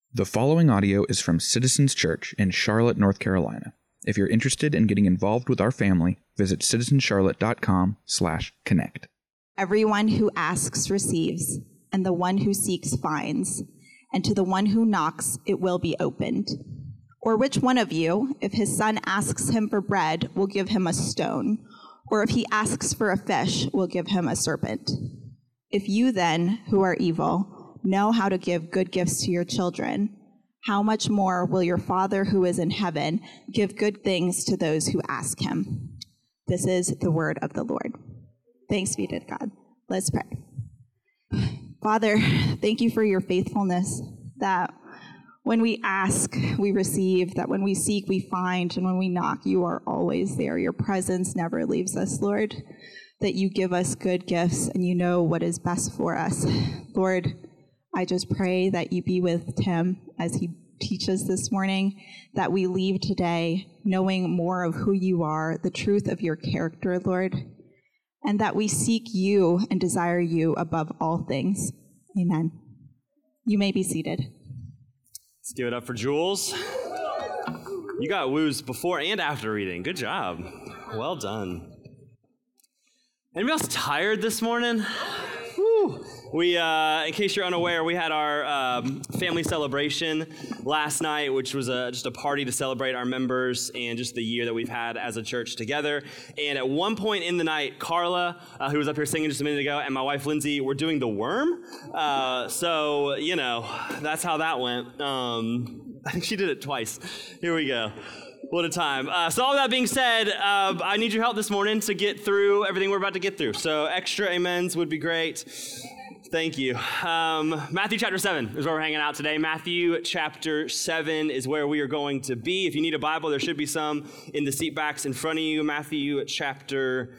The following audio is from Citizens Church in Charlotte, North Carolina. If you're interested in getting involved with our family, visit citizenscharlotte.com/connect. Everyone who asks receives, and the one who seeks finds, and to the one who knocks it will be opened. Or which one of you, if his son asks him for bread, will give him a stone? Or if he asks for a fish, will give him a serpent? If you then, who are evil, know how to give good gifts to your children, how much more will your Father who is in heaven give good things to those who ask him? This is the word of the Lord. Thanks be to God. Let's pray. Father, thank you for your faithfulness, that when we ask, we receive, that when we seek, we find, and when we knock, you are always there. Your presence never leaves us, Lord, that you give us good gifts and you know what is best for us. Lord, I just pray that you be with Tim as he teaches this morning, that we leave today knowing more of who you are, the truth of your character, Lord, and that we seek you and desire you above all things. Amen. You may be seated. Let's give it up for Jules. You got woos before and after reading. Good job. Well done. Anybody else tired this morning? Whew. We, in case you're unaware, we had our family celebration last night, which was just a party to celebrate our members and just the year that we've had as a church together. And at one point in the night, Carla, who was up here singing just a minute ago, and my wife Lindsay were doing the worm. So, you know, that's how that went. I think she did it twice. Here we go. What a time. So all that being said, I need your help this morning to get through everything we're about to get through. So extra amens would be great. Thank you. Matthew chapter 7 is where we're hanging out today. Matthew chapter 7 is where we are going to be. If you need a Bible, there should be some in the seat backs in front of you. Matthew chapter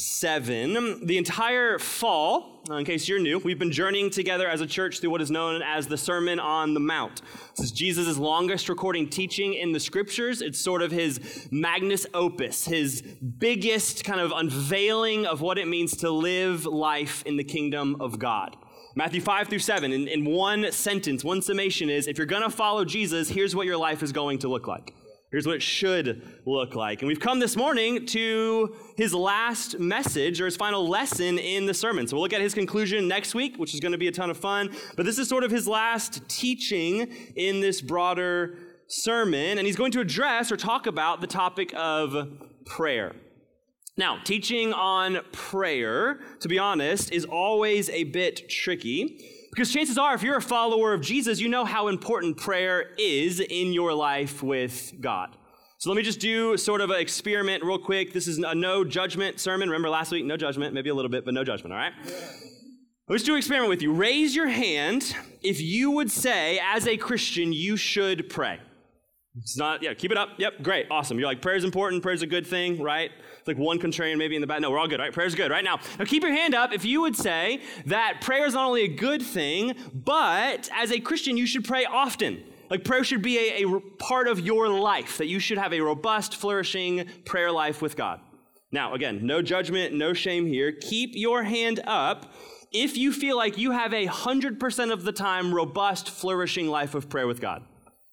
7. The entire fall, in case you're new, we've been journeying together as a church through what is known as the Sermon on the Mount. This is Jesus' longest recording teaching in the scriptures. It's sort of his magnus opus, his biggest kind of unveiling of what it means to live life in the kingdom of God. Matthew 5 through 7, in one sentence, one summation is, if you're going to follow Jesus, here's what your life is going to look like. Here's what it should look like. And we've come this morning to his last message, or his final lesson in the sermon. So we'll look at his conclusion next week, which is going to be a ton of fun. But this is sort of his last teaching in this broader sermon. And he's going to address or talk about the topic of prayer. Now, teaching on prayer, to be honest, is always a bit tricky. Because chances are, if you're a follower of Jesus, you know how important prayer is in your life with God. So let me just do sort of an experiment real quick. This is a no judgment sermon. Remember last week, no judgment, maybe a little bit, but no judgment, all right? Yeah. Let's do an experiment with you. Raise your hand if you would say, as a Christian, you should pray. It's not, yeah, keep it up. Yep, great, awesome. You're like, prayer's important, prayer's a good thing, right? It's like one contrarian maybe in the back. No, we're all good, right? Prayer's good, right? Now keep your hand up if you would say that prayer is not only a good thing, but as a Christian, you should pray often. Like prayer should be a part of your life, that you should have a robust, flourishing prayer life with God. Now, again, no judgment, no shame here. Keep your hand up if you feel like you have 100% of the time robust, flourishing life of prayer with God.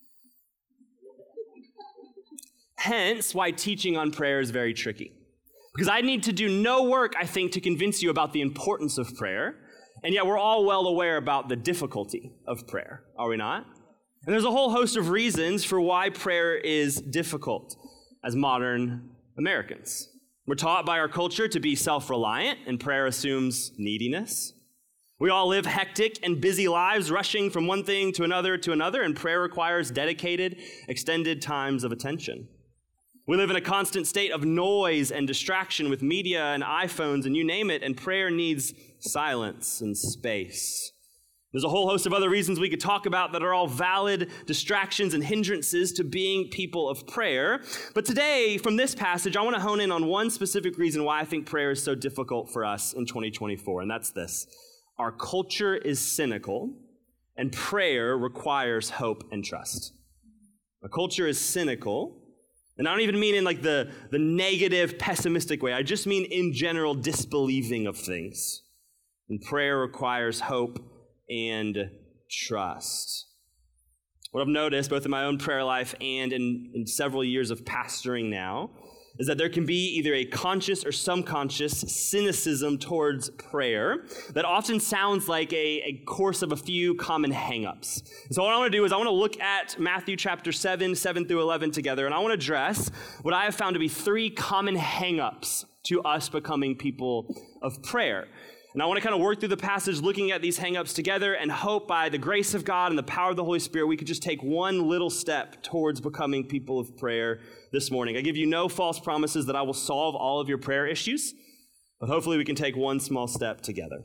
Hence why teaching on prayer is very tricky. Because I need to do no work, I think, to convince you about the importance of prayer. And yet we're all well aware about the difficulty of prayer, are we not? And there's a whole host of reasons for why prayer is difficult as modern Americans. We're taught by our culture to be self-reliant, and prayer assumes neediness. We all live hectic and busy lives, rushing from one thing to another, and prayer requires dedicated, extended times of attention. We live in a constant state of noise and distraction with media and iPhones and you name it, and prayer needs silence and space. There's a whole host of other reasons we could talk about that are all valid distractions and hindrances to being people of prayer. But today, from this passage, I want to hone in on one specific reason why I think prayer is so difficult for us in 2024, and that's this. Our culture is cynical, and prayer requires hope and trust. Our culture is cynical, and I don't even mean in like the negative, pessimistic way. I just mean in general disbelieving of things. And prayer requires hope and trust. What I've noticed, both in my own prayer life and in several years of pastoring now, is that there can be either a conscious or subconscious cynicism towards prayer that often sounds like a course of a few common hang-ups. And so what I want to do is I want to look at Matthew chapter 7 through 11 together, and I want to address what I have found to be 3 common hang-ups to us becoming people of prayer. And I want to kind of work through the passage looking at these hang-ups together and hope by the grace of God and the power of the Holy Spirit we could just take one little step towards becoming people of prayer this morning. I give you no false promises that I will solve all of your prayer issues, but hopefully we can take one small step together.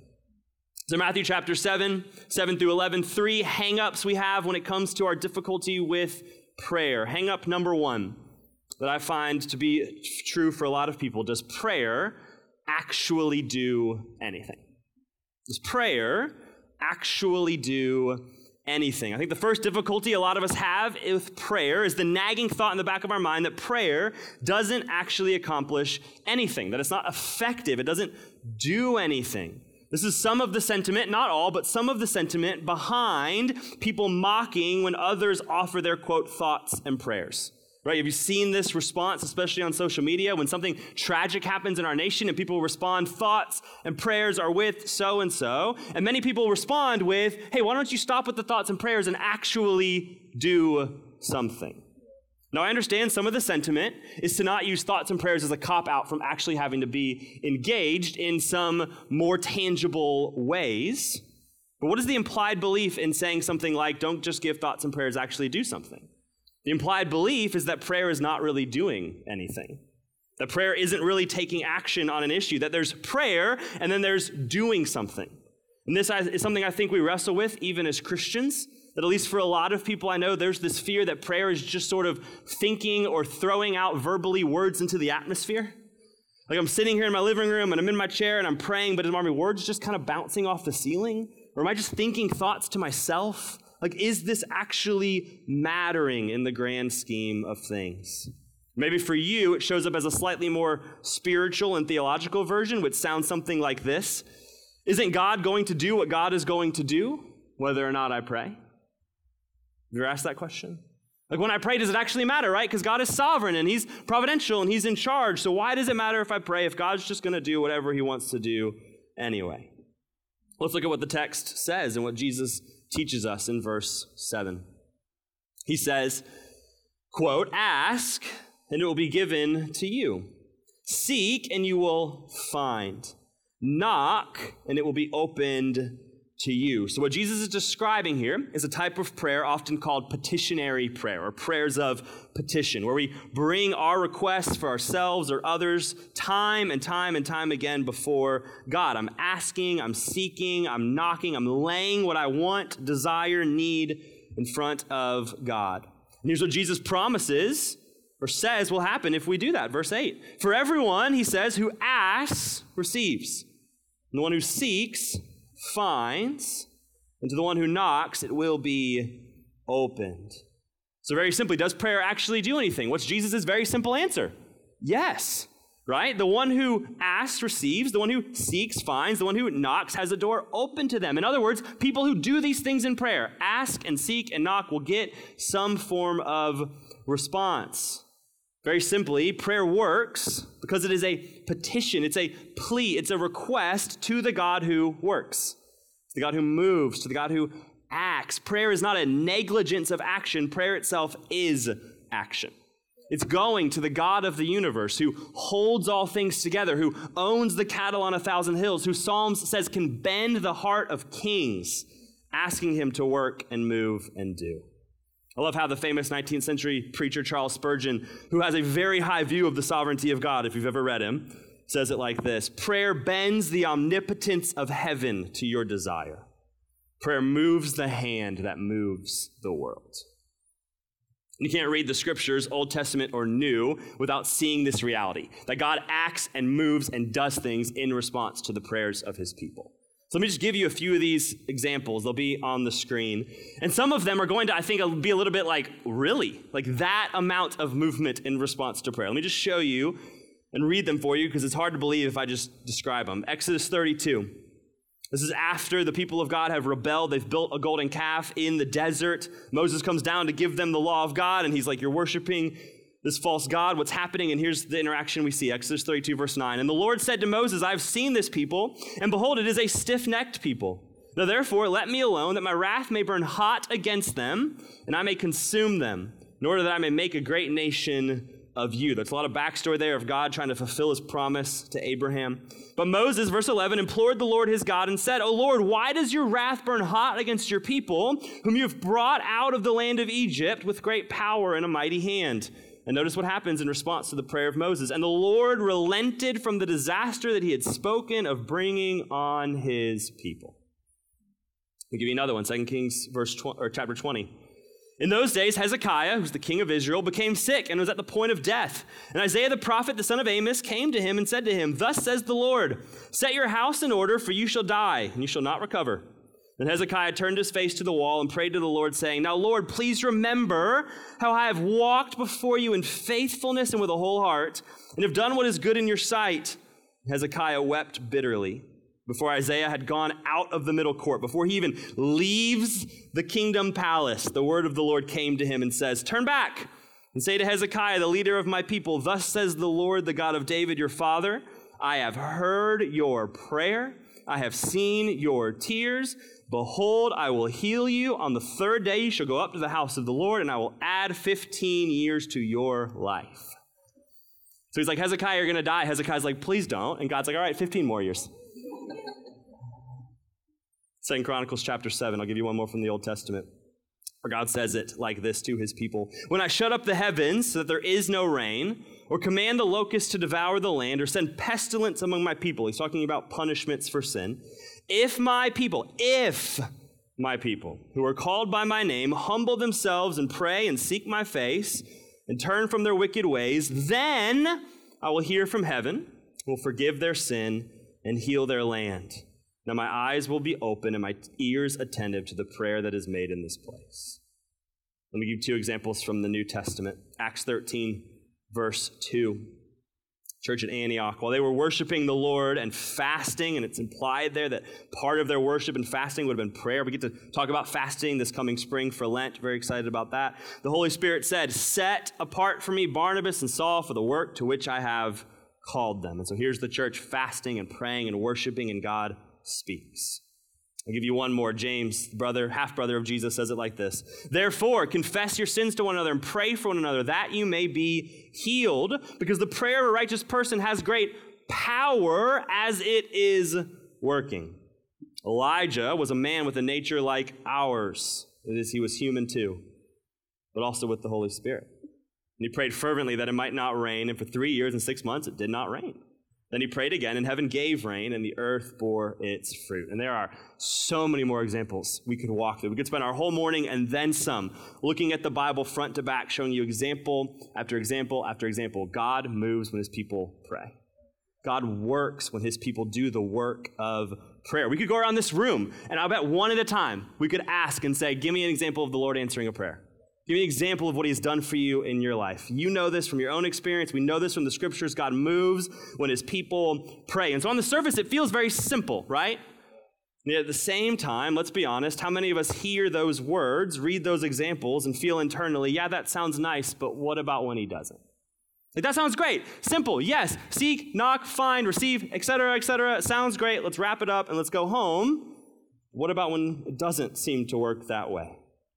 So Matthew chapter 7 through 11, 3 hang-ups we have when it comes to our difficulty with prayer. Hang-up number 1 that I find to be true for a lot of people: does prayer actually do anything? Does prayer actually do anything? I think the first difficulty a lot of us have with prayer is the nagging thought in the back of our mind that prayer doesn't actually accomplish anything, that it's not effective, it doesn't do anything. This is some of the sentiment, not all, but some of the sentiment behind people mocking when others offer their, quote, thoughts and prayers. Right? Have you seen this response, especially on social media, when something tragic happens in our nation and people respond, thoughts and prayers are with so-and-so, and many people respond with, hey, why don't you stop with the thoughts and prayers and actually do something? Now, I understand some of the sentiment is to not use thoughts and prayers as a cop-out from actually having to be engaged in some more tangible ways. But what is the implied belief in saying something like, don't just give thoughts and prayers, actually do something? The implied belief is that prayer is not really doing anything, that prayer isn't really taking action on an issue, that there's prayer and then there's doing something. And this is something I think we wrestle with even as Christians, that at least for a lot of people I know, there's this fear that prayer is just sort of thinking or throwing out verbally words into the atmosphere. Like I'm sitting here in my living room and I'm in my chair and I'm praying, but are my words just kind of bouncing off the ceiling? Or am I just thinking thoughts to myself? Like, is this actually mattering in the grand scheme of things? Maybe for you, it shows up as a slightly more spiritual and theological version, which sounds something like this. Isn't God going to do what God is going to do, whether or not I pray? Have you ever asked that question? Like, when I pray, does it actually matter, right? Because God is sovereign and he's providential and he's in charge. So why does it matter if I pray if God's just going to do whatever he wants to do anyway? Let's look at what the text says and what Jesus teaches us in verse 7. He says, quote, "Ask, and it will be given to you. Seek, and you will find. Knock, and it will be opened to you." So what Jesus is describing here is a type of prayer often called petitionary prayer, or prayers of petition, where we bring our requests for ourselves or others time and time and time again before God. I'm asking, I'm seeking, I'm knocking, I'm laying what I want, desire, need in front of God. And here's what Jesus promises or says will happen if we do that. Verse 8, "For everyone," he says, "who asks receives, and the one who seeks finds, and to the one who knocks it will be opened." So very simply, does prayer actually do anything? What's Jesus' very simple answer? Yes, right? The one who asks receives, the one who seeks finds, the one who knocks has a door open to them. In other words, people who do these things in prayer, ask and seek and knock, will get some form of response. Very simply, prayer works because it is a petition, it's a plea, it's a request to the God who works, to the God who moves, to the God who acts. Prayer is not a negligence of action. Prayer itself is action. It's going to the God of the universe who holds all things together, who owns the cattle on 1,000 hills, who Psalms says can bend the heart of kings, asking him to work and move and do. I love how the famous 19th century preacher Charles Spurgeon, who has a very high view of the sovereignty of God, if you've ever read him, says it like this: "Prayer bends the omnipotence of heaven to your desire. Prayer moves the hand that moves the world." You can't read the scriptures, Old Testament or New, without seeing this reality, that God acts and moves and does things in response to the prayers of his people. So let me just give you a few of these examples. They'll be on the screen. And some of them are going to, I think, be a little bit like, really? Like that amount of movement in response to prayer. Let me just show you and read them for you because it's hard to believe if I just describe them. Exodus 32. This is after the people of God have rebelled. They've built a golden calf in the desert. Moses comes down to give them the law of God, and he's like, you're worshiping this false god. What's happening? And here's the interaction we see, Exodus 32, verse 9. And the Lord said to Moses, I have seen this people, and behold, it is a stiff-necked people. Now therefore, let me alone, that my wrath may burn hot against them, and I may consume them, in order that I may make a great nation of you. That's a lot of backstory there of God trying to fulfill his promise to Abraham. But Moses, verse 11, implored the Lord his God and said, O Lord, why does your wrath burn hot against your people, whom you have brought out of the land of Egypt with great power and a mighty hand? And notice what happens in response to the prayer of Moses. And the Lord relented from the disaster that he had spoken of bringing on his people. I'll give you another one, 2 Kings chapter 20. In those days, Hezekiah, who's the king of Israel, became sick and was at the point of death. And Isaiah the prophet, the son of Amos, came to him and said to him, Thus says the Lord, set your house in order, for you shall die, and you shall not recover. Then Hezekiah turned his face to the wall and prayed to the Lord, saying, Now, Lord, please remember how I have walked before you in faithfulness and with a whole heart, and have done what is good in your sight. Hezekiah wept bitterly before Isaiah had gone out of the middle court. Before he even leaves the kingdom palace, the word of the Lord came to him and says, Turn back and say to Hezekiah, the leader of my people, Thus says the Lord, the God of David, your father, I have heard your prayer. I have seen your tears. Behold, I will heal you. On the third day you shall go up to the house of the Lord, and I will add 15 years to your life. So he's like, Hezekiah, you're going to die. Hezekiah's like, please don't. And God's like, all right, 15 more years. 2 Chronicles chapter 7, I'll give you one more from the Old Testament, where God says it like this to his people. When I shut up the heavens so that there is no rain, or command the locusts to devour the land, or send pestilence among my people. He's talking about punishments for sin. If my people, who are called by my name, humble themselves and pray and seek my face and turn from their wicked ways, then I will hear from heaven, will forgive their sin and heal their land. Now my eyes will be open and my ears attentive to the prayer that is made in this place. Let me give 2 examples from the New Testament. Acts 13, verse 2. Church at Antioch, while they were worshiping the Lord and fasting, and it's implied there that part of their worship and fasting would have been prayer. We get to talk about fasting this coming spring for Lent. Very excited about that. The Holy Spirit said, Set apart for me Barnabas and Saul for the work to which I have called them. And so here's the church fasting and praying and worshiping, and God speaks. I'll give you one more. James, brother, half-brother of Jesus, says it like this. Therefore, confess your sins to one another and pray for one another that you may be healed, because the prayer of a righteous person has great power as it is working. Elijah was a man with a nature like ours. That is, he was human too, but also with the Holy Spirit. And he prayed fervently that it might not rain, and for 3 years and 6 months it did not rain. Then he prayed again, and heaven gave rain, and the earth bore its fruit. And there are so many more examples we could walk through. We could spend our whole morning and then some looking at the Bible front to back, showing you example after example after example. God moves when his people pray. God works when his people do the work of prayer. We could go around this room, and I'll bet one at a time we could ask and say, give me an example of the Lord answering a prayer. Give me an example of what he's done for you in your life. You know this from your own experience. We know this from the scriptures. God moves when his people pray. And so on the surface, it feels very simple, right? Yet at the same time, let's be honest, how many of us hear those words, read those examples, and feel internally, yeah, that sounds nice, but what about when he doesn't? Like, that sounds great. Simple, yes. Seek, knock, find, receive, etc., etc. Sounds great. Let's wrap it up and let's go home. What about when it doesn't seem to work that way?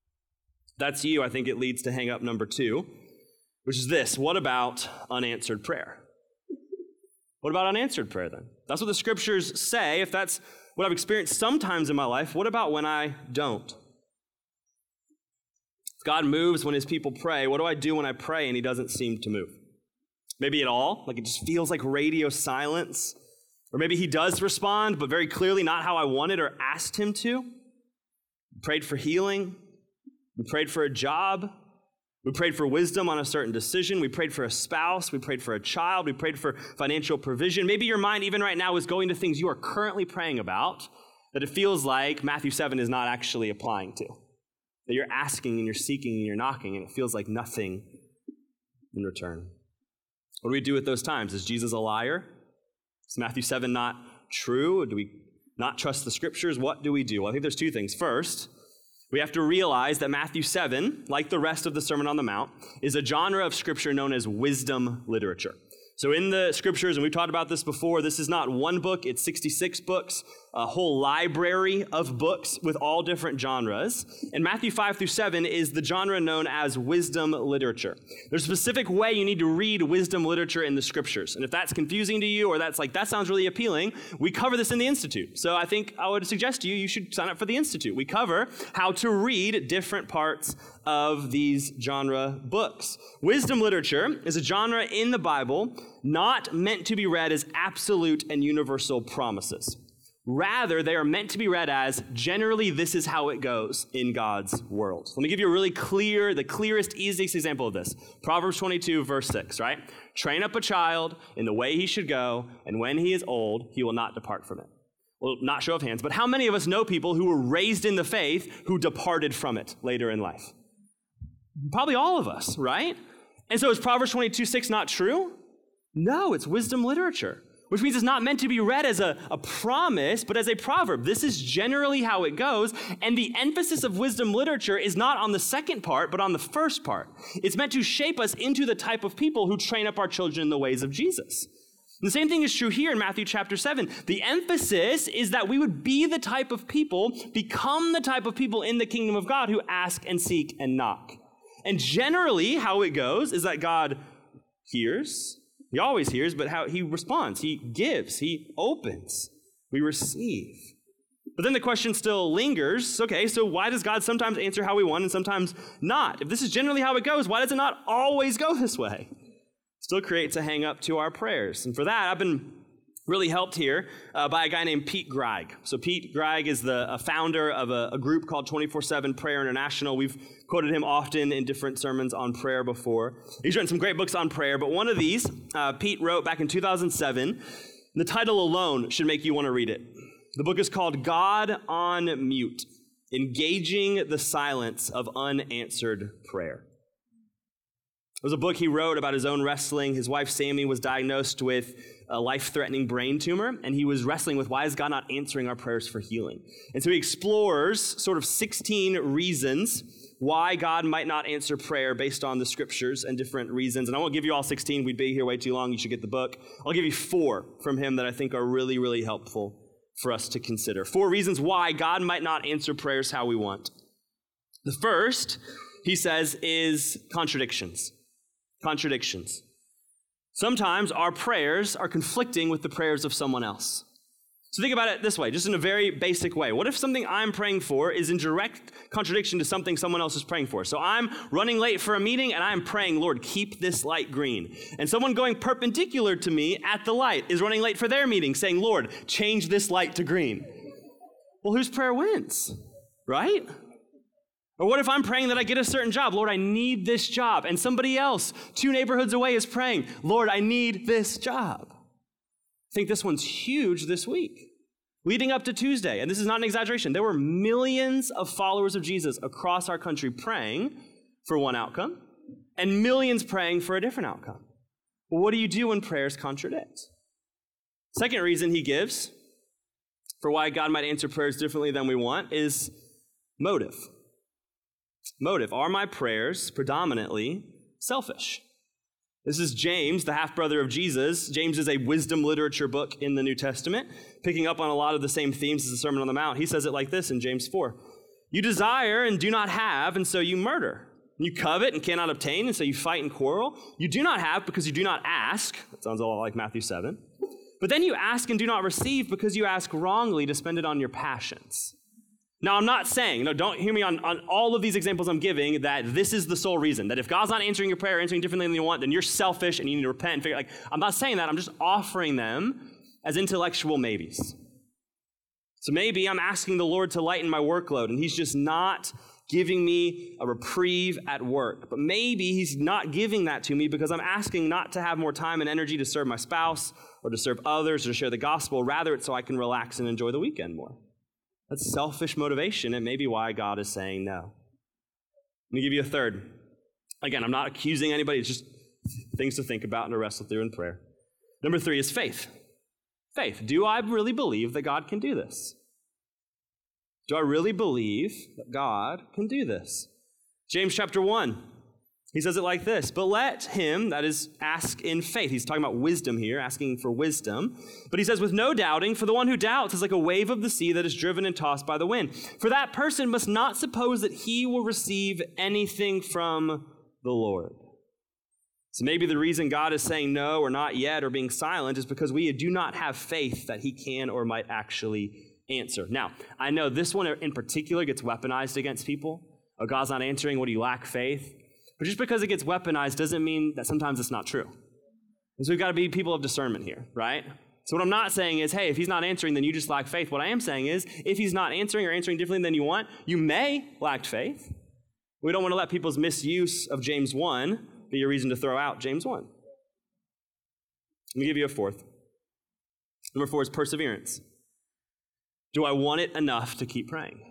That's you. I think it leads to hang up number 2, which is this. What about unanswered prayer? What about unanswered prayer then? That's what the scriptures say. If that's what I've experienced sometimes in my life, what about when I don't? If God moves when his people pray, what do I do when I pray and he doesn't seem to move? Maybe at all, like it just feels like radio silence. Or maybe he does respond, but very clearly not how I wanted or asked him to. We prayed for healing. We prayed for a job. We prayed for wisdom on a certain decision. We prayed for a spouse. We prayed for a child. We prayed for financial provision. Maybe your mind, even right now, is going to things you are currently praying about that it feels like Matthew 7 is not actually applying to. That you're asking and you're seeking and you're knocking, and it feels like nothing in return. What do we do with those times? Is Jesus a liar? Is Matthew 7 not true? Or do we not trust the scriptures? What do we do? Well, I think there's two things. First, we have to realize that Matthew 7, like the rest of the Sermon on the Mount, is a genre of scripture known as wisdom literature. So in the scriptures, and we've talked about this before, this is not one book, it's 66 books, a whole library of books with all different genres. And Matthew 5 through 7 is the genre known as wisdom literature. There's a specific way you need to read wisdom literature in the scriptures. And if that's confusing to you, or that's like, that sounds really appealing, we cover this in the Institute. So I think I would suggest to you, you should sign up for the Institute. We cover how to read different parts of these genre books. Wisdom literature is a genre in the Bible not meant to be read as absolute and universal promises. Rather, they are meant to be read as, generally, this is how it goes in God's world. Let me give you a really clear, the clearest, easiest example of this. Proverbs 22, verse 6, right? Train up a child in the way he should go, and when he is old, he will not depart from it. Well, not show of hands, but how many of us know people who were raised in the faith who departed from it later in life? Probably all of us, right? And so is Proverbs 22, 6 not true? No, it's wisdom literature, which means it's not meant to be read as a promise, but as a proverb. This is generally how it goes, and the emphasis of wisdom literature is not on the second part, but on the first part. It's meant to shape us into the type of people who train up our children in the ways of Jesus. And the same thing is true here in Matthew chapter 7. The emphasis is that we would be the type of people, become the type of people in the kingdom of God who ask and seek and knock. And generally, how it goes is that God hears. He always hears, but how he responds. He gives. He opens. We receive. But then the question still lingers. Okay, so why does God sometimes answer how we want and sometimes not? If this is generally how it goes, why does it not always go this way? Still creates a hang up to our prayers. And for that, I've been really helped here by a guy named Pete Greig. So Pete Greig is the founder of a group called 24/7 Prayer International. We've quoted him often in different sermons on prayer before. He's written some great books on prayer, but one of these, Pete wrote back in 2007. The title alone should make you want to read it. The book is called God on Mute, Engaging the Silence of Unanswered Prayer. It was a book he wrote about his own wrestling. His wife, Sammy, was diagnosed with a life-threatening brain tumor, and he was wrestling with, why is God not answering our prayers for healing? And so he explores sort of 16 reasons why God might not answer prayer based on the scriptures and different reasons. And I won't give you all 16. We'd be here way too long. You should get the book. I'll give you 4 from him that I think are really, really helpful for us to consider. 4 reasons why God might not answer prayers how we want. The first, he says, is contradictions. Contradictions. Sometimes our prayers are conflicting with the prayers of someone else. So think about it this way, just in a very basic way. What if something I'm praying for is in direct contradiction to something someone else is praying for? So I'm running late for a meeting and I'm praying, Lord, keep this light green. And someone going perpendicular to me at the light is running late for their meeting saying, Lord, change this light to green. Well, whose prayer wins, right? Or what if I'm praying that I get a certain job? Lord, I need this job. And somebody else 2 neighborhoods away is praying, Lord, I need this job. I think this one's huge this week. Leading up to Tuesday, and this is not an exaggeration, there were millions of followers of Jesus across our country praying for one outcome and millions praying for a different outcome. Well, what do you do when prayers contradict? Second reason he gives for why God might answer prayers differently than we want is motive. Motive. Are my prayers predominantly selfish? This is James, the half-brother of Jesus. James is a wisdom literature book in the New Testament, picking up on a lot of the same themes as the Sermon on the Mount. He says it like this in James 4. You desire and do not have, and so you murder. You covet and cannot obtain, and so you fight and quarrel. You do not have because you do not ask. That sounds a lot like Matthew 7. But then you ask and do not receive because you ask wrongly to spend it on your passions. Now, I'm not saying, don't hear me on all of these examples I'm giving, that this is the sole reason. That if God's not answering your prayer, answering differently than you want, then you're selfish and you need to repent and figure, I'm not saying that. I'm just offering them as intellectual maybes. So maybe I'm asking the Lord to lighten my workload, and he's just not giving me a reprieve at work. But maybe he's not giving that to me because I'm asking not to have more time and energy to serve my spouse or to serve others or to share the gospel. Rather, it's so I can relax and enjoy the weekend more. That's selfish motivation, and maybe why God is saying no. Let me give you a third. Again, I'm not accusing anybody. It's just things to think about and to wrestle through in prayer. Number 3 is faith. faith. Do I really believe that God can do this? Do I really believe that God can do this? James chapter 1, he says it like this, but let him, that is, ask in faith. He's talking about wisdom here, asking for wisdom. But he says, with no doubting, for the one who doubts is like a wave of the sea that is driven and tossed by the wind. For that person must not suppose that he will receive anything from the Lord. So maybe the reason God is saying no or not yet or being silent is because we do not have faith that he can or might actually answer. Now, I know this one in particular gets weaponized against people. Oh, God's not answering. What do you lack faith? But just because it gets weaponized doesn't mean that sometimes it's not true. And so we've got to be people of discernment here, right? So what I'm not saying is, hey, if he's not answering, then you just lack faith. What I am saying is, if he's not answering or answering differently than you want, you may lack faith. We don't want to let people's misuse of James 1 be a reason to throw out James 1. Let me give you a fourth. Number 4 is perseverance. Do I want it enough to keep praying?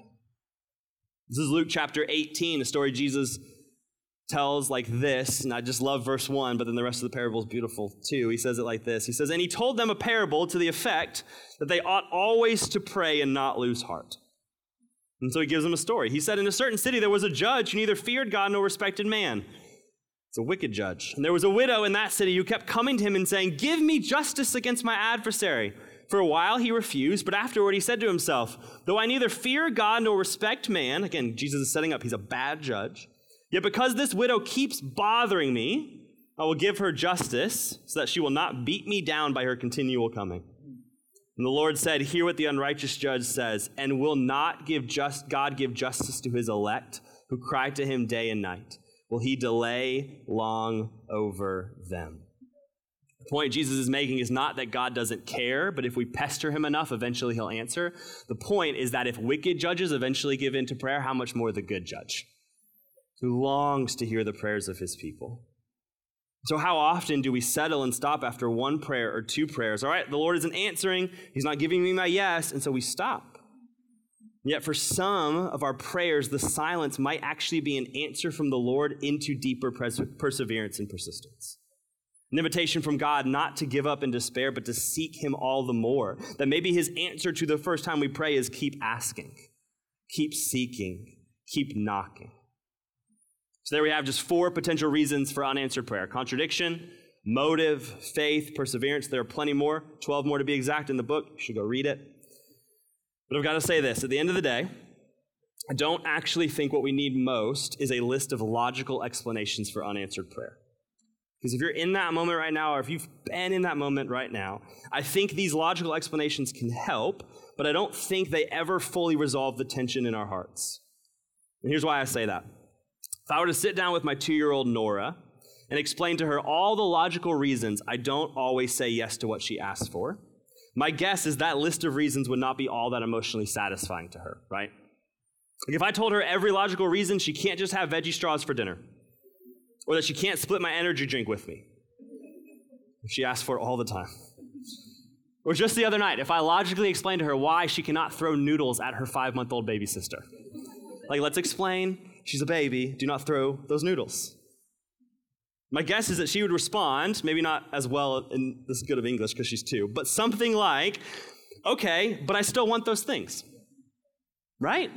This is Luke chapter 18, a story Jesus tells like this, and I just love verse 1, but then the rest of the parable is beautiful too. He says it like this. He says, and he told them a parable to the effect that they ought always to pray and not lose heart. And so he gives them a story. He said, in a certain city there was a judge who neither feared God nor respected man. It's a wicked judge. And there was a widow in that city who kept coming to him and saying, give me justice against my adversary. For a while he refused, but afterward he said to himself, though I neither fear God nor respect man, again, Jesus is setting up, he's a bad judge, yet because this widow keeps bothering me, I will give her justice so that she will not beat me down by her continual coming. And the Lord said, hear what the unrighteous judge says, and will not God give justice to his elect who cry to him day and night? Will he delay long over them? The point Jesus is making is not that God doesn't care, but if we pester him enough, eventually he'll answer. The point is that if wicked judges eventually give in to prayer, how much more the good judge, who longs to hear the prayers of his people. So how often do we settle and stop after one prayer or two prayers? All right, the Lord isn't answering. He's not giving me my yes, and so we stop. Yet for some of our prayers, the silence might actually be an answer from the Lord into deeper perseverance and persistence. An invitation from God not to give up in despair, but to seek him all the more. That maybe his answer to the first time we pray is keep asking, keep seeking, keep knocking. So there we have just 4 potential reasons for unanswered prayer. Contradiction, motive, faith, perseverance. There are plenty more, 12 more to be exact in the book. You should go read it. But I've got to say this, at the end of the day, I don't actually think what we need most is a list of logical explanations for unanswered prayer. Because if you're in that moment right now, or if you've been in that moment right now, I think these logical explanations can help, but I don't think they ever fully resolve the tension in our hearts. And here's why I say that. If I were to sit down with my 2-year-old Nora and explain to her all the logical reasons I don't always say yes to what she asks for, my guess is that list of reasons would not be all that emotionally satisfying to her, right? Like if I told her every logical reason she can't just have veggie straws for dinner, or that she can't split my energy drink with me, if she asks for it all the time. Or just the other night, if I logically explained to her why she cannot throw noodles at her 5-month-old baby sister. Like, let's explain, she's a baby, do not throw those noodles. My guess is that she would respond, maybe not as well in this good of English because she's 2, but something like, okay, but I still want those things, right?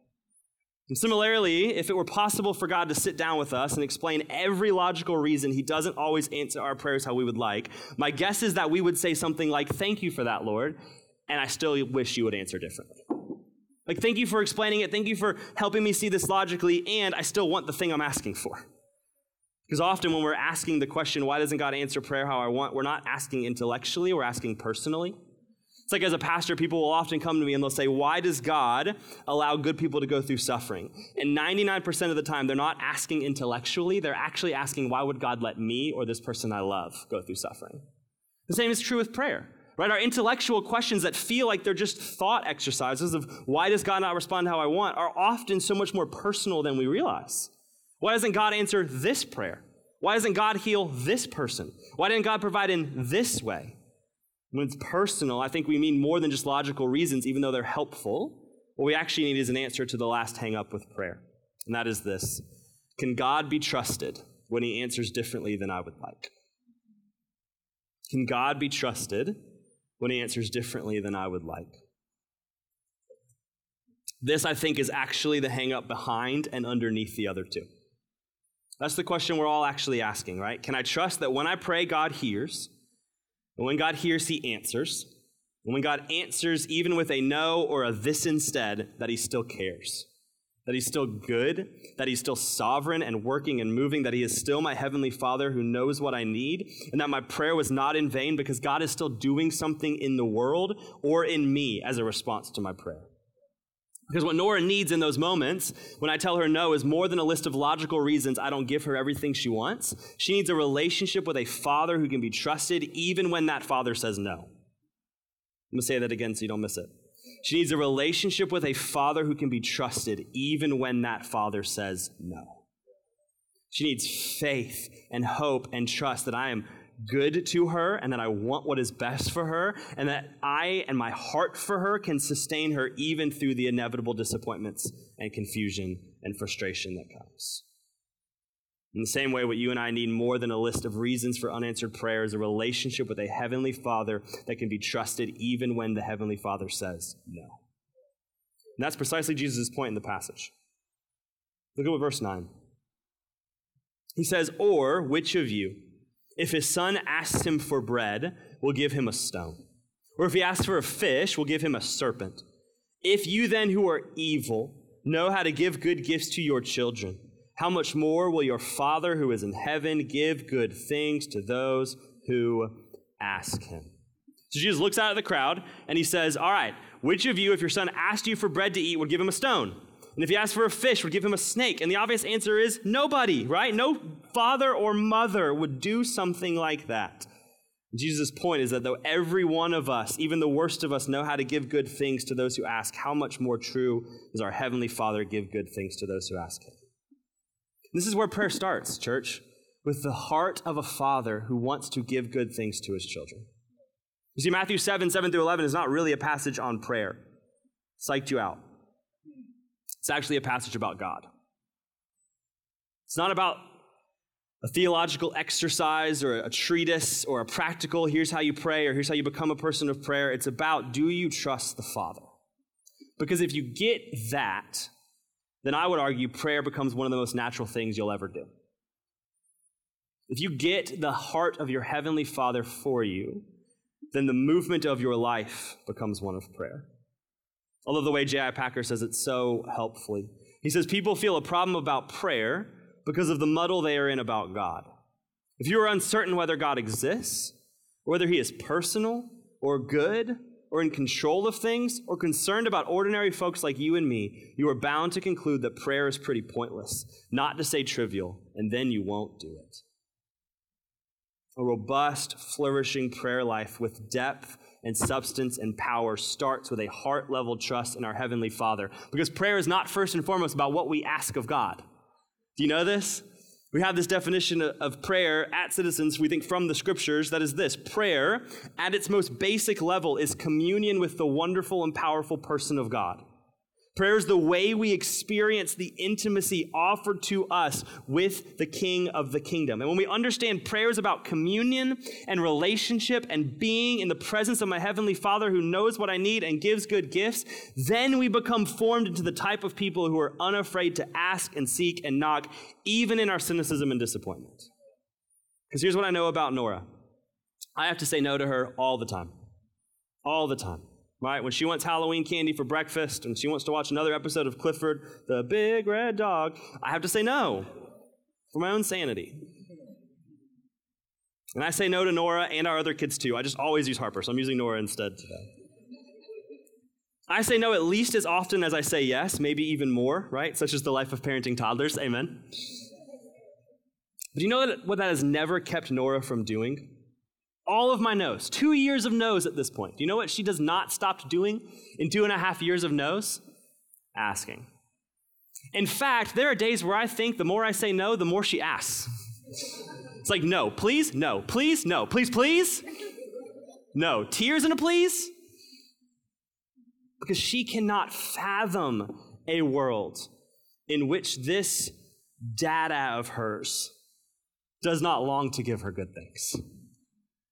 And similarly, if it were possible for God to sit down with us and explain every logical reason he doesn't always answer our prayers how we would like, my guess is that we would say something like, thank you for that, Lord, and I still wish you would answer differently. Like, thank you for explaining it, thank you for helping me see this logically, and I still want the thing I'm asking for. Because often when we're asking the question, why doesn't God answer prayer how I want, we're not asking intellectually, we're asking personally. It's like as a pastor, people will often come to me and they'll say, why does God allow good people to go through suffering? And 99% of the time, they're not asking intellectually, they're actually asking, why would God let me or this person I love go through suffering? The same is true with prayer, right? Our intellectual questions that feel like they're just thought exercises of why does God not respond how I want are often so much more personal than we realize. Why doesn't God answer this prayer? Why doesn't God heal this person? Why didn't God provide in this way? When it's personal, I think we mean more than just logical reasons, even though they're helpful. What we actually need is an answer to the last hang-up with prayer, and that is this. Can God be trusted when he answers differently than I would like? Can God be trusted when he answers differently than I would like? This, I think, is actually the hang up behind and underneath the other two. That's the question we're all actually asking, right? Can I trust that when I pray, God hears? And when God hears, he answers. And when God answers, even with a no or a this instead, that he still cares. That he's still good, that he's still sovereign and working and moving, that he is still my heavenly Father who knows what I need, and that my prayer was not in vain because God is still doing something in the world or in me as a response to my prayer. Because what Nora needs in those moments, when I tell her no, is more than a list of logical reasons I don't give her everything she wants. She needs a relationship with a father who can be trusted even when that father says no. I'm going to say that again so you don't miss it. She needs a relationship with a father who can be trusted even when that father says no. She needs faith and hope and trust that I am good to her and that I want what is best for her and that I and my heart for her can sustain her even through the inevitable disappointments and confusion and frustration that comes. In the same way, what you and I need more than a list of reasons for unanswered prayer is a relationship with a heavenly Father that can be trusted even when the heavenly Father says no. And that's precisely Jesus' point in the passage. Look at what verse 9. He says, "Or which of you, if his son asks him for bread, will give him a stone? Or if he asks for a fish, will give him a serpent? If you then who are evil know how to give good gifts to your children, how much more will your Father who is in heaven give good things to those who ask him?" So Jesus looks out at the crowd and he says, all right, which of you, if your son asked you for bread to eat, would give him a stone? And if he asked for a fish, would give him a snake? And the obvious answer is nobody, right? No father or mother would do something like that. Jesus' point is that though every one of us, even the worst of us, know how to give good things to those who ask, how much more true does our Heavenly Father give good things to those who ask him? This is where prayer starts, church, with the heart of a father who wants to give good things to his children. You see, Matthew 7:7-11 is not really a passage on prayer. Psyched you out. It's actually a passage about God. It's not about a theological exercise or a treatise or a practical, here's how you pray or here's how you become a person of prayer. It's about, do you trust the Father? Because if you get that, then I would argue prayer becomes one of the most natural things you'll ever do. If you get the heart of your Heavenly Father for you, then the movement of your life becomes one of prayer. I love the way J.I. Packer says it so helpfully. He says, people feel a problem about prayer because of the muddle they are in about God. If you are uncertain whether God exists, or whether he is personal or good or in control of things or concerned about ordinary folks like you and me, you are bound to conclude that prayer is pretty pointless, not to say trivial, and then you won't do it. A robust, flourishing prayer life with depth and substance and power starts with a heart-level trust in our Heavenly Father. Because prayer is not first and foremost about what we ask of God. Do you know this? We have this definition of prayer at Citizens, we think from the Scriptures, that is this: prayer, at its most basic level, is communion with the wonderful and powerful person of God. Prayer is the way we experience the intimacy offered to us with the King of the kingdom. And when we understand prayer is about communion and relationship and being in the presence of my Heavenly Father who knows what I need and gives good gifts, then we become formed into the type of people who are unafraid to ask and seek and knock, even in our cynicism and disappointment. Because here's what I know about Nora. I have to say no to her all the time. All the time. Right? When she wants Halloween candy for breakfast and she wants to watch another episode of Clifford, the Big Red Dog, I have to say no for my own sanity. And I say no to Nora and our other kids too. I just always use Harper, so I'm using Nora instead today. I say no at least as often as I say yes, maybe even more, right? Such as the life of parenting toddlers. Amen. But you know what that has never kept Nora from doing? All of my no's, 2 years of no's at this point. Do you know what she does not stop doing in 2.5 years of no's? Asking. In fact, there are days where I think the more I say no, the more she asks. It's like, no, please, no, please, no, please, please. No, tears and a please. Because she cannot fathom a world in which this dada of hers does not long to give her good things.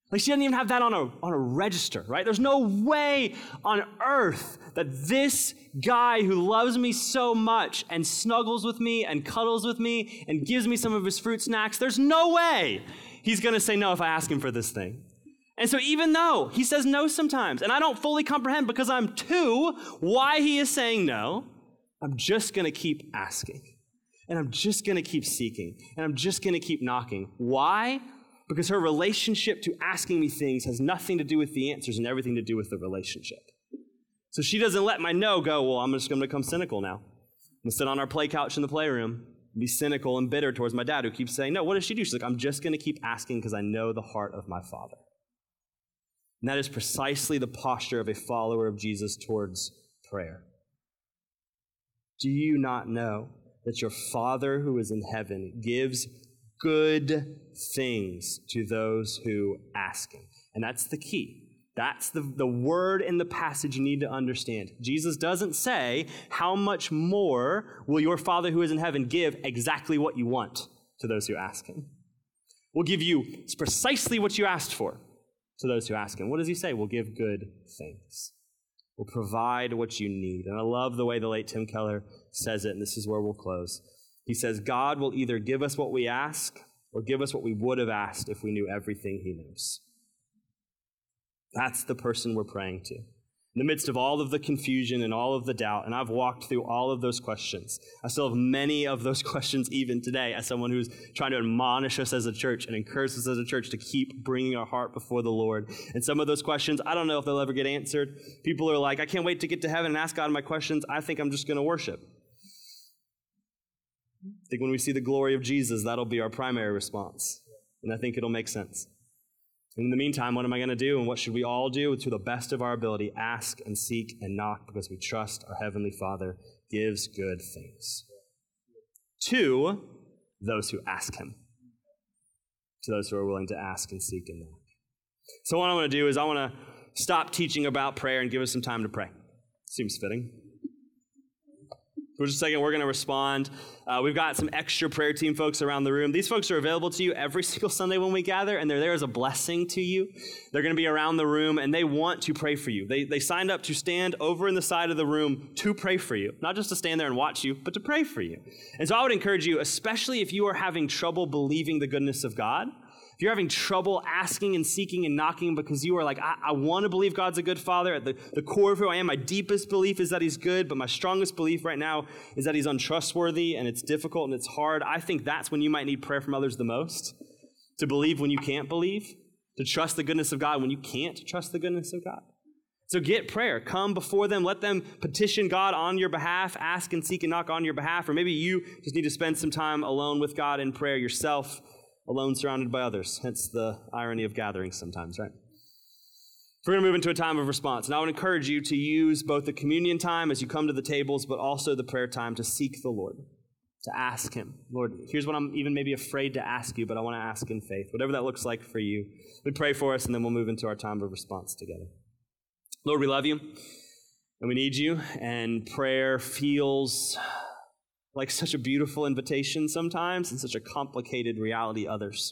Like she doesn't even have that on a register, right? There's no way on earth that this guy who loves me so much and snuggles with me and cuddles with me and gives me some of his fruit snacks, there's no way he's going to say no if I ask him for this thing. And so even though he says no sometimes, and I don't fully comprehend because I'm two why he is saying no, I'm just going to keep asking. And I'm just going to keep seeking. And I'm just going to keep knocking. Why? Because her relationship to asking me things has nothing to do with the answers and everything to do with the relationship. So she doesn't let my no go, well, I'm just going to become cynical now. I'm going to sit on our play couch in the playroom and be cynical and bitter towards my dad who keeps saying no. What does she do? She's like, I'm just going to keep asking because I know the heart of my Father. And that is precisely the posture of a follower of Jesus towards prayer. Do you not know that your Father who is in heaven gives good things to those who ask him? And that's the key. That's the word in the passage you need to understand. Jesus doesn't say, how much more will your Father who is in heaven give exactly what you want to those who ask him? We'll give you precisely what you asked for to those who ask him. What does he say? We'll give good things. We'll provide what you need. And I love the way the late Tim Keller says it, and this is where we'll close. He says, God will either give us what we ask or give us what we would have asked if we knew everything he knows. That's the person we're praying to. In the midst of all of the confusion and all of the doubt, and I've walked through all of those questions. I still have many of those questions even today as someone who's trying to admonish us as a church and encourage us as a church to keep bringing our heart before the Lord. And some of those questions, I don't know if they'll ever get answered. People are like, I can't wait to get to heaven and ask God my questions. I think I'm just going to worship. I think when we see the glory of Jesus, that'll be our primary response. And I think it'll make sense. In the meantime, what am I going to do? And what should we all do? To the best of our ability, ask and seek and knock because we trust our Heavenly Father gives good things to those who ask him, to those who are willing to ask and seek and knock. So what I want to do is I want to stop teaching about prayer and give us some time to pray. Seems fitting. For just a second, we're going to respond. We've got some extra prayer team folks around the room. These folks are available to you every single Sunday when we gather, and they're there as a blessing to you. They're going to be around the room, and they want to pray for you. They signed up to stand over in the side of the room to pray for you, not just to stand there and watch you, but to pray for you. And so I would encourage you, especially if you are having trouble believing the goodness of God, if you're having trouble asking and seeking and knocking because you are like, I want to believe God's a good Father. At the core of who I am, my deepest belief is that he's good, but my strongest belief right now is that he's untrustworthy and it's difficult and it's hard. I think that's when you might need prayer from others the most. To believe when you can't believe. To trust the goodness of God when you can't trust the goodness of God. So get prayer. Come before them. Let them petition God on your behalf. Ask and seek and knock on your behalf. Or maybe you just need to spend some time alone with God in prayer yourself. Alone, surrounded by others. Hence the irony of gatherings sometimes, right? We're going to move into a time of response. And I would encourage you to use both the communion time as you come to the tables, but also the prayer time to seek the Lord, to ask him. Lord, here's what I'm even maybe afraid to ask you, but I want to ask in faith. Whatever that looks like for you. We pray for us, and then we'll move into our time of response together. Lord, we love you, and we need you, and prayer feels like such a beautiful invitation sometimes and such a complicated reality others.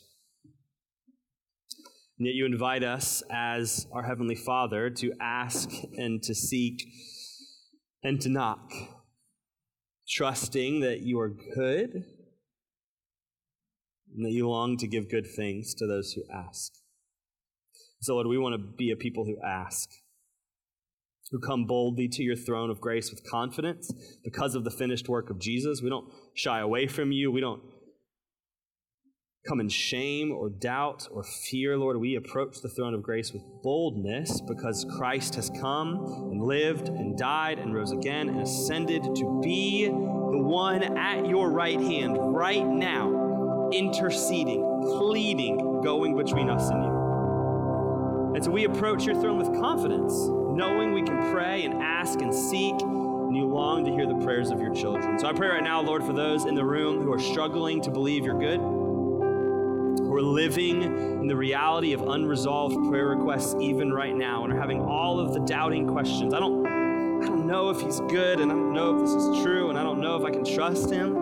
And yet you invite us as our Heavenly Father to ask and to seek and to knock, trusting that you are good and that you long to give good things to those who ask. So Lord, we want to be a people who ask, who come boldly to your throne of grace with confidence because of the finished work of Jesus. We don't shy away from you. We don't come in shame or doubt or fear, Lord. We approach the throne of grace with boldness because Christ has come and lived and died and rose again and ascended to be the one at your right hand right now, interceding, pleading, going between us and you. And so we approach your throne with confidence, knowing we can pray and ask and seek, and you long to hear the prayers of your children. So I pray right now, Lord, for those in the room who are struggling to believe you're good, who are living in the reality of unresolved prayer requests even right now, and are having all of the doubting questions. I don't know if he's good, and I don't know if this is true, and I don't know if I can trust him.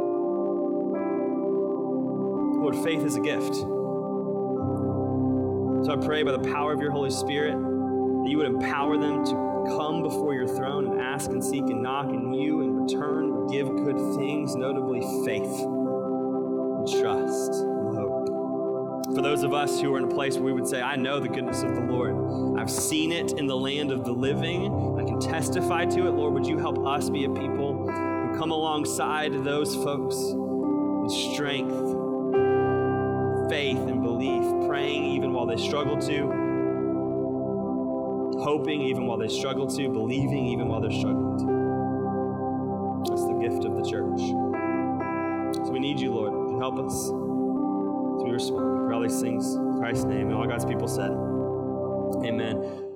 Lord, faith is a gift. So I pray by the power of your Holy Spirit that you would empower them to come before your throne and ask and seek and knock, and you in return would give good things, notably faith, and trust, and hope. For those of us who are in a place where we would say, I know the goodness of the Lord. I've seen it in the land of the living. I can testify to it. Lord, would you help us be a people who come alongside those folks with strength, faith, and belief, praying even while they struggle to, hoping even while they struggle to, believing even while they're struggling to. That's the gift of the church. So we need you, Lord, to help us as we respond. We pray all these things in Christ's name, and all God's people said, amen.